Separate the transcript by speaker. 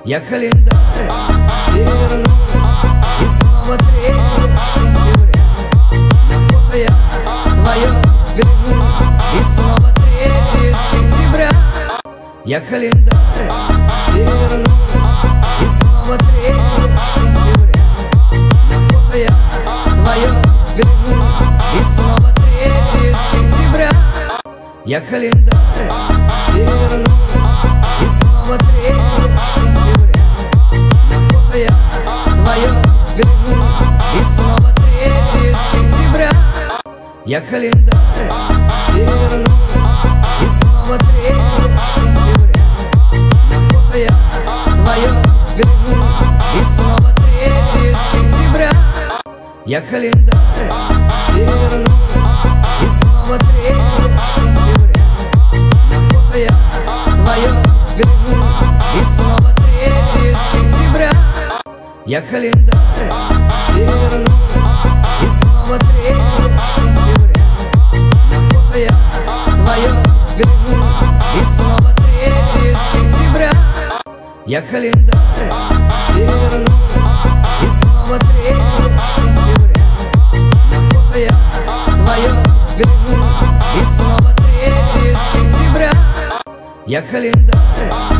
Speaker 1: Я календарь переверну, и снова 3 сентября. На фото я твое сберегу, и снова 3 сентября. Я календарь переверну, и снова 3 сентября. На фото я твое сберегу, и снова 3 сентября. Я календарь переверну, и снова 3 сентября. На фото я твое сберегу, и снова 3 сентября. Я календарь переверну, и снова 3 сентября. На фото я твое сберегу, и снова 3 сентября. Я календарь переверну, и снова 3 сентября. На фото я твое сберегу, и снова 3 сентября. Я календарь переверну, и снова 3 сентября. На фото я твое сберегу, и снова 3 сентября. Я календарь переверну, и снова 3 сентября. На фото я твое сберегу, и снова 3 сентября. Я календарь